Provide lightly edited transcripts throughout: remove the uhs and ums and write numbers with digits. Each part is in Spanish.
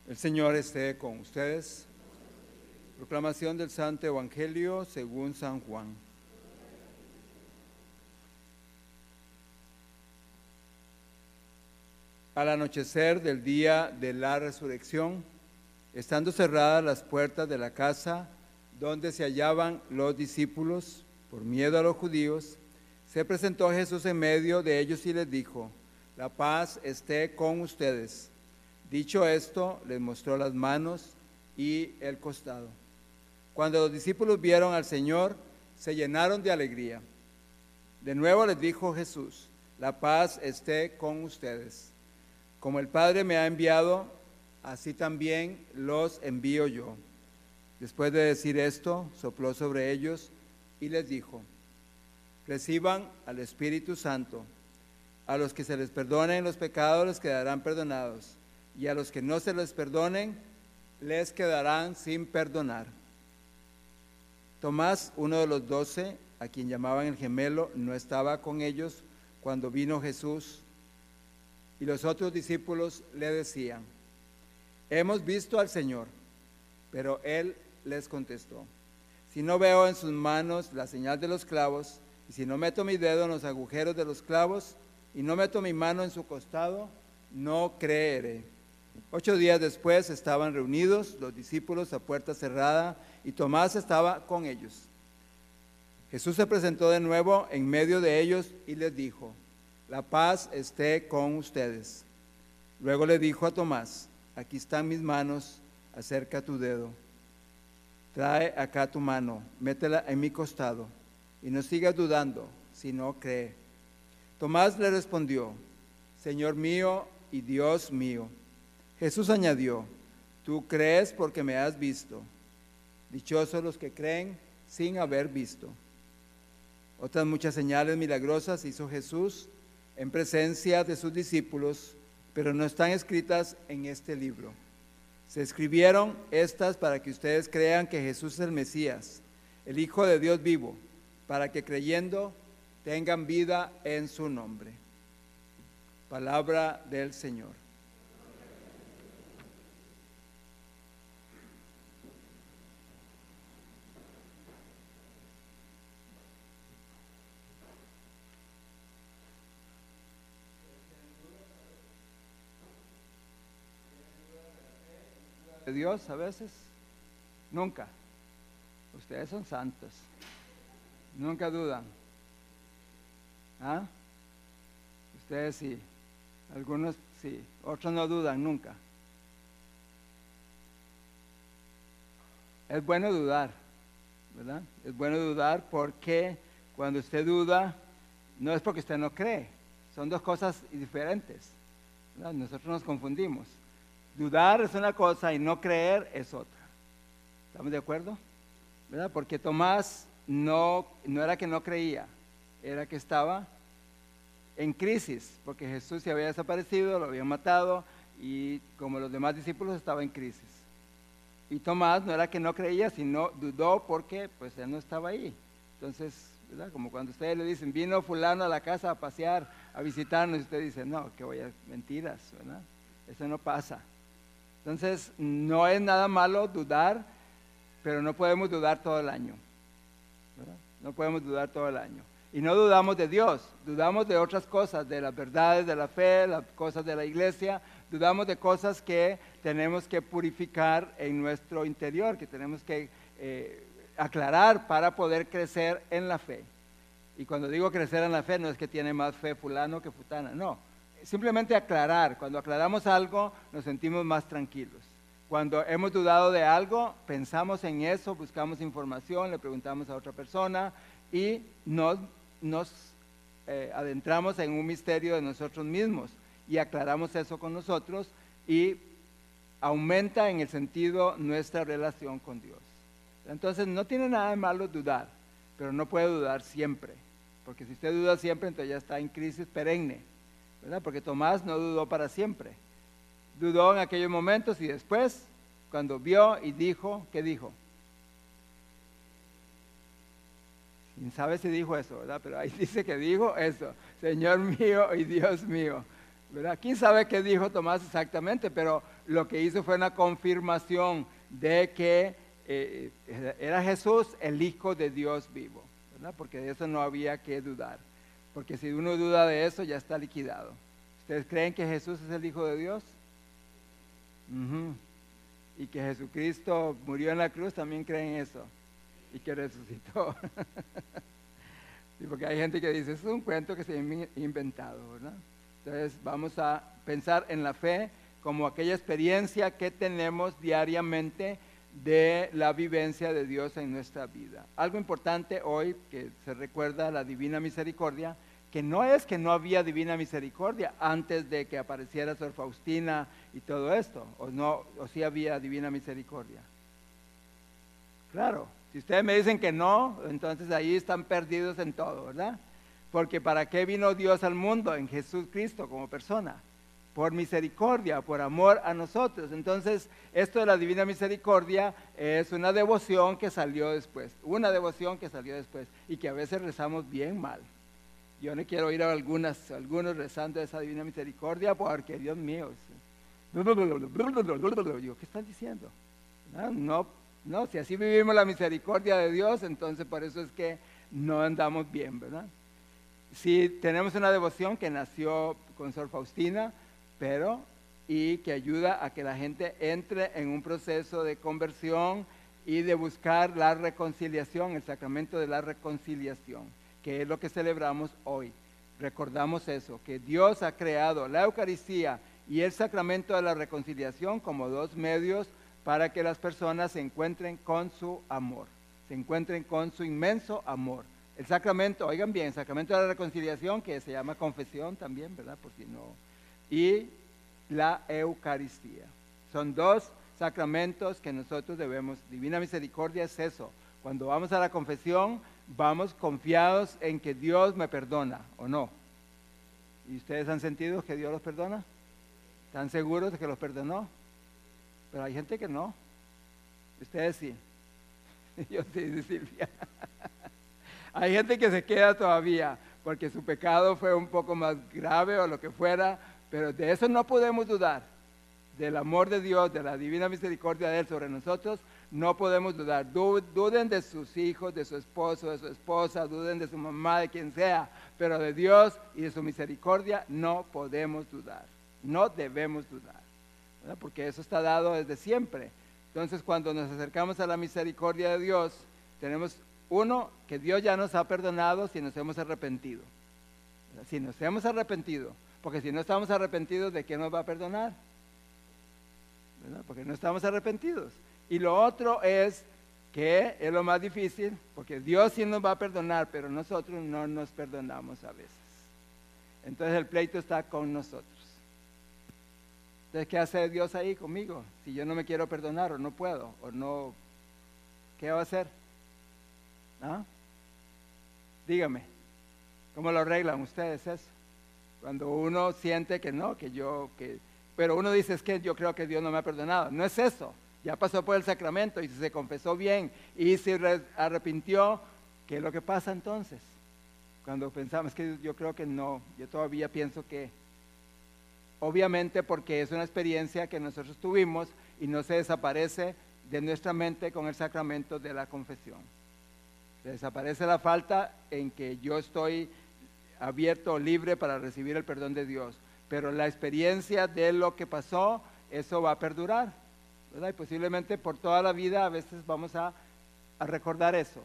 El Señor esté con ustedes. Proclamación del Santo Evangelio según San Juan. Al anochecer del día de la resurrección, estando cerradas las puertas de la casa donde se hallaban los discípulos, por miedo a los judíos, se presentó Jesús en medio de ellos y les dijo: la paz esté con ustedes. Dicho esto, les mostró las manos y el costado. Cuando los discípulos vieron al Señor, se llenaron de alegría. De nuevo les dijo Jesús: la paz esté con ustedes. Como el Padre me ha enviado, así también los envío yo. Después de decir esto, sopló sobre ellos y les dijo: reciban al Espíritu Santo. A los que se les perdonen los pecados les quedarán perdonados, y a los que no se les perdonen les quedarán sin perdonar. Tomás, uno de los 12, a quien llamaban el gemelo, no estaba con ellos cuando vino Jesús, y los otros discípulos le decían: hemos visto al Señor. Pero él les contestó: si no veo en sus manos la señal de los clavos, y si no meto mi dedo en los agujeros de los clavos, y no meto mi mano en su costado, no creeré. 8 días después estaban reunidos los discípulos a puerta cerrada, y Tomás estaba con ellos. Jesús se presentó de nuevo en medio de ellos y les dijo: la paz esté con ustedes. Luego le dijo a Tomás: aquí están mis manos, acerca tu dedo. Trae acá tu mano, métela en mi costado, y no sigas dudando, sino cree. Tomás le respondió: Señor mío y Dios mío. Jesús añadió: tú crees porque me has visto. Dichosos los que creen sin haber visto. Otras muchas señales milagrosas hizo Jesús en presencia de sus discípulos, pero no están escritas en este libro. Se escribieron estas para que ustedes crean que Jesús es el Mesías, el Hijo de Dios vivo, para que creyendo tengan vida en su nombre. Palabra del Señor. ¿De Dios a veces? Nunca. Ustedes son santos. Nunca dudan. ¿Ah? Ustedes sí. Algunos sí. Otros no dudan nunca. Es bueno dudar, ¿verdad? Es bueno dudar porque cuando usted duda, no es porque usted no cree. Son dos cosas diferentes, ¿verdad? Nosotros nos confundimos. Dudar es una cosa y no creer es otra. ¿Estamos de acuerdo? ¿Verdad? Porque Tomás no era que no creía, era que estaba en crisis, porque Jesús se había desaparecido, lo habían matado, y como los demás discípulos estaba en crisis. Y Tomás no era que no creía, sino dudó porque pues él no estaba ahí. Entonces, ¿verdad? Como cuando ustedes le dicen: vino fulano a la casa a pasear, a visitarnos, y usted dice: no, que vaya, mentiras, ¿verdad? Eso no pasa. Entonces, no es nada malo dudar, pero no podemos dudar todo el año, ¿verdad? No podemos dudar todo el año. Y no dudamos de Dios, dudamos de otras cosas, de las verdades de la fe, las cosas de la iglesia, dudamos de cosas que tenemos que purificar en nuestro interior, que tenemos que aclarar para poder crecer en la fe. Y cuando digo crecer en la fe, no es que tiene más fe fulano que futana, no. Simplemente aclarar. Cuando aclaramos algo, nos sentimos más tranquilos. Cuando hemos dudado de algo, pensamos en eso, buscamos información, le preguntamos a otra persona y nos adentramos en un misterio de nosotros mismos y aclaramos eso con nosotros, y aumenta en el sentido nuestra relación con Dios. Entonces no tiene nada de malo dudar, pero no puede dudar siempre, porque si usted duda siempre, entonces ya está en crisis perenne, ¿verdad? Porque Tomás no dudó para siempre, dudó en aquellos momentos y después, cuando vio y dijo, ¿qué dijo? Quién sabe si dijo eso, ¿verdad? Pero ahí dice que dijo eso: Señor mío y Dios mío. ¿verdad? ¿Quién sabe qué dijo Tomás exactamente? Pero lo que hizo fue una confirmación de que era Jesús el Hijo de Dios vivo, ¿verdad? Porque de eso no había que dudar, porque si uno duda de eso ya está liquidado. ¿Ustedes creen que Jesús es el Hijo de Dios? Y que Jesucristo murió en la cruz, también creen eso, y que resucitó. Sí, porque hay gente que dice, eso es un cuento que se ha inventado, ¿verdad? Entonces vamos a pensar en la fe como aquella experiencia que tenemos diariamente de la vivencia de Dios en nuestra vida. Algo importante hoy que se recuerda la divina misericordia, que no es que no había divina misericordia antes de que apareciera Sor Faustina y todo esto, o sí había divina misericordia. Claro, si ustedes me dicen que no, entonces ahí están perdidos en todo, ¿verdad? Porque ¿para qué vino Dios al mundo? En Jesucristo como persona, por misericordia, por amor a nosotros. Entonces, esto de la divina misericordia es una devoción que salió después, y que a veces rezamos bien mal. Yo no quiero oír a algunos rezando esa divina misericordia porque, Dios mío, ¿qué están diciendo? No, si así vivimos la misericordia de Dios, entonces por eso es que no andamos bien, ¿verdad? Sí, tenemos una devoción que nació con Sor Faustina, y que ayuda a que la gente entre en un proceso de conversión y de buscar la reconciliación, el sacramento de la reconciliación, que es lo que celebramos hoy. Recordamos eso, que Dios ha creado la Eucaristía y el sacramento de la reconciliación como dos medios para que las personas se encuentren con su amor, se encuentren con su inmenso amor. El sacramento, oigan bien, el sacramento de la reconciliación, que se llama confesión también, ¿verdad? Por si no. Y la Eucaristía. Son dos sacramentos que nosotros debemos. Divina misericordia es eso. Cuando vamos a la confesión, vamos confiados en que Dios me perdona, ¿o no? ¿Y ustedes han sentido que Dios los perdona? ¿Están seguros de que los perdonó? Pero hay gente que no. Ustedes sí. Yo sí, dice Silvia. Hay gente que se queda todavía porque su pecado fue un poco más grave o lo que fuera, pero de eso no podemos dudar. Del amor de Dios, de la divina misericordia de Él sobre nosotros, no podemos dudar. Duden de sus hijos, de su esposo, de su esposa, duden de su mamá, de quien sea, pero de Dios y de su misericordia no podemos dudar. No debemos dudar, ¿verdad? Porque eso está dado desde siempre. Entonces, cuando nos acercamos a la misericordia de Dios, tenemos uno, que Dios ya nos ha perdonado si nos hemos arrepentido. Si nos hemos arrepentido, porque si no estamos arrepentidos, ¿de qué nos va a perdonar? ¿Verdad? Porque no estamos arrepentidos. Y lo otro es que es lo más difícil, porque Dios sí nos va a perdonar, pero nosotros no nos perdonamos a veces. Entonces el pleito está con nosotros. Entonces, ¿qué hace Dios ahí conmigo? Si yo no me quiero perdonar o no puedo, o no, ¿qué va a hacer? ¿Ah? Dígame, ¿cómo lo arreglan ustedes eso? Cuando uno siente que no, pero uno dice, es que yo creo que Dios no me ha perdonado. No es eso, ya pasó por el sacramento y se confesó bien y se arrepintió. ¿Qué es lo que pasa entonces? Cuando pensamos que yo creo que no, yo todavía pienso que, obviamente porque es una experiencia que nosotros tuvimos y no se desaparece de nuestra mente con el sacramento de la confesión. Desaparece la falta en que yo estoy abierto o libre para recibir el perdón de Dios, pero la experiencia de lo que pasó, eso va a perdurar, ¿verdad? Y posiblemente por toda la vida a veces vamos a recordar eso.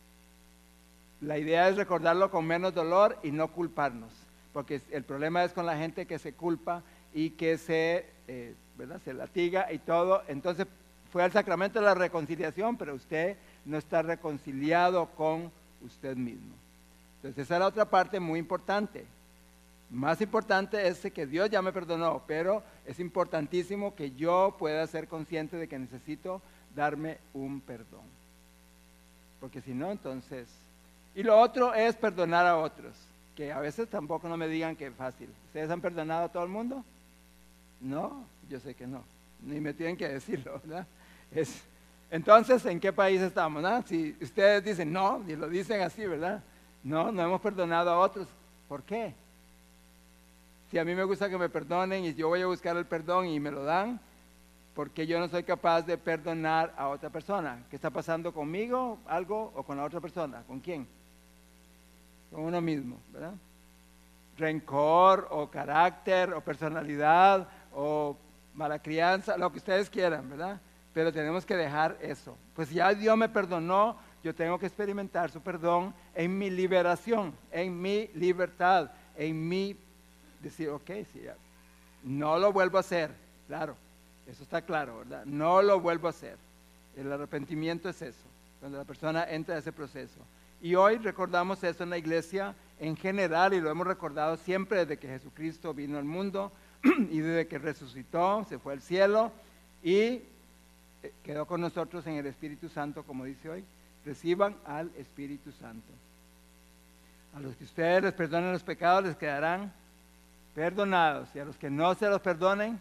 La idea es recordarlo con menos dolor y no culparnos, porque el problema es con la gente que se culpa y que ¿verdad? Se latiga y todo. Entonces fue al sacramento de la reconciliación, pero usted no está reconciliado con usted mismo. Entonces esa es la otra parte muy importante. Más importante es que Dios ya me perdonó, pero es importantísimo que yo pueda ser consciente de que necesito darme un perdón. Porque si no, entonces... Y lo otro es perdonar a otros, que a veces tampoco no me digan que es fácil. ¿Ustedes han perdonado a todo el mundo? No, yo sé que no. Ni me tienen que decirlo, ¿verdad? Entonces, ¿en qué país estamos? ¿No? Si ustedes dicen no, y lo dicen así, ¿verdad? No hemos perdonado a otros. ¿Por qué? Si a mí me gusta que me perdonen y yo voy a buscar el perdón y me lo dan, porque yo no soy capaz de perdonar a otra persona. ¿Qué está pasando conmigo, algo, o con la otra persona? ¿Con quién? Con uno mismo, ¿verdad? Rencor o carácter o personalidad o mala crianza, lo que ustedes quieran, ¿verdad? Pero tenemos que dejar eso. Pues ya Dios me perdonó, yo tengo que experimentar su perdón en mi liberación, en mi libertad, en mi decir, ok, sí, ya, no lo vuelvo a hacer, claro, eso está claro, ¿verdad? No lo vuelvo a hacer. El arrepentimiento es eso, cuando la persona entra a ese proceso. Y hoy recordamos eso en la iglesia en general y lo hemos recordado siempre desde que Jesucristo vino al mundo y desde que resucitó, se fue al cielo y quedó con nosotros en el Espíritu Santo, como dice hoy. Reciban al Espíritu Santo. A los que ustedes les perdonen los pecados les quedarán perdonados, y a los que no se los perdonen,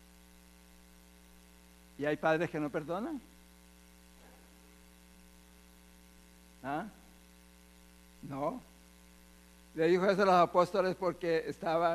¿y hay padres que no perdonan? ¿Ah? No. Le dijo eso a los apóstoles porque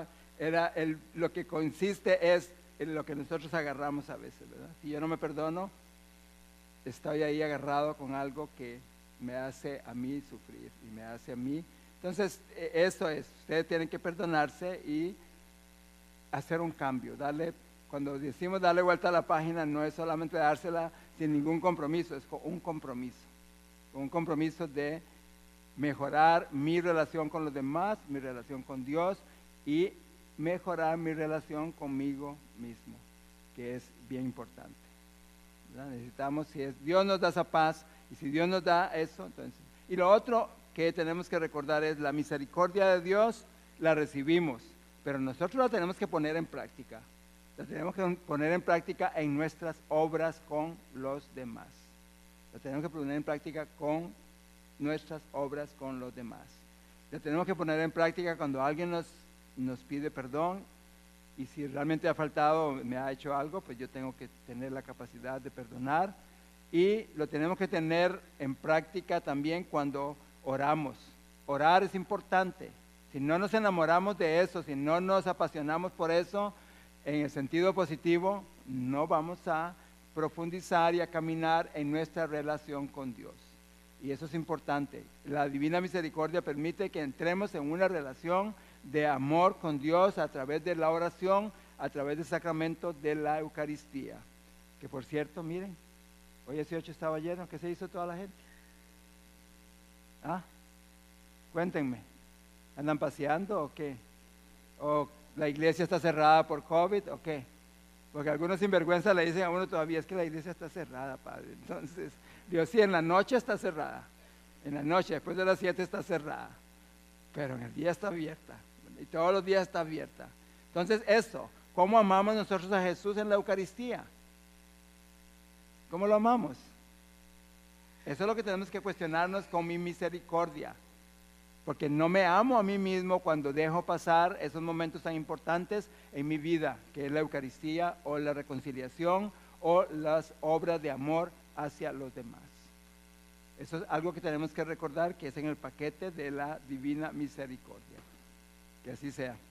lo que consiste es en lo que nosotros agarramos a veces, ¿verdad? Si yo no me perdono, estoy ahí agarrado con algo que me hace a mí sufrir y me hace a mí. Entonces, eso es, ustedes tienen que perdonarse y hacer un cambio, cuando decimos darle vuelta a la página, no es solamente dársela sin ningún compromiso, es un compromiso de mejorar mi relación con los demás, mi relación con Dios y mejorar mi relación conmigo mismo, que es bien importante, ¿verdad? Necesitamos, Dios nos da esa paz, y si Dios nos da eso, entonces. Y lo otro que tenemos que recordar es la misericordia de Dios, la recibimos, pero nosotros la tenemos que poner en práctica. La tenemos que poner en práctica en nuestras obras con los demás. La tenemos que poner en práctica con nuestras obras con los demás. La tenemos que poner en práctica cuando alguien nos pide perdón, y si realmente ha faltado, me ha hecho algo, pues yo tengo que tener la capacidad de perdonar, y lo tenemos que tener en práctica también cuando oramos. Orar es importante. Si no nos enamoramos de eso, si no nos apasionamos por eso, en el sentido positivo, no vamos a profundizar y a caminar en nuestra relación con Dios. Y eso es importante. La divina misericordia permite que entremos en una relación de amor con Dios a través de la oración, a través del sacramento de la Eucaristía. Que por cierto, miren, hoy 18 estaba lleno. ¿Qué se hizo toda la gente? ¿Ah? Cuéntenme. ¿Andan paseando o qué? ¿O la iglesia está cerrada por COVID o qué? Porque algunos sinvergüenza le dicen a uno todavía, es que la iglesia está cerrada, padre. Entonces, Dios sí, en la noche está cerrada. En la noche, después de las 7 está cerrada. Pero en el día está abierta. Y todos los días está abierta. Entonces, eso, ¿cómo amamos nosotros a Jesús en la Eucaristía? ¿Cómo lo amamos? Eso es lo que tenemos que cuestionarnos con mi misericordia. Porque no me amo a mí mismo cuando dejo pasar esos momentos tan importantes en mi vida, que es la Eucaristía o la reconciliación o las obras de amor hacia los demás. Eso es algo que tenemos que recordar, que es en el paquete de la divina misericordia. Que así sea.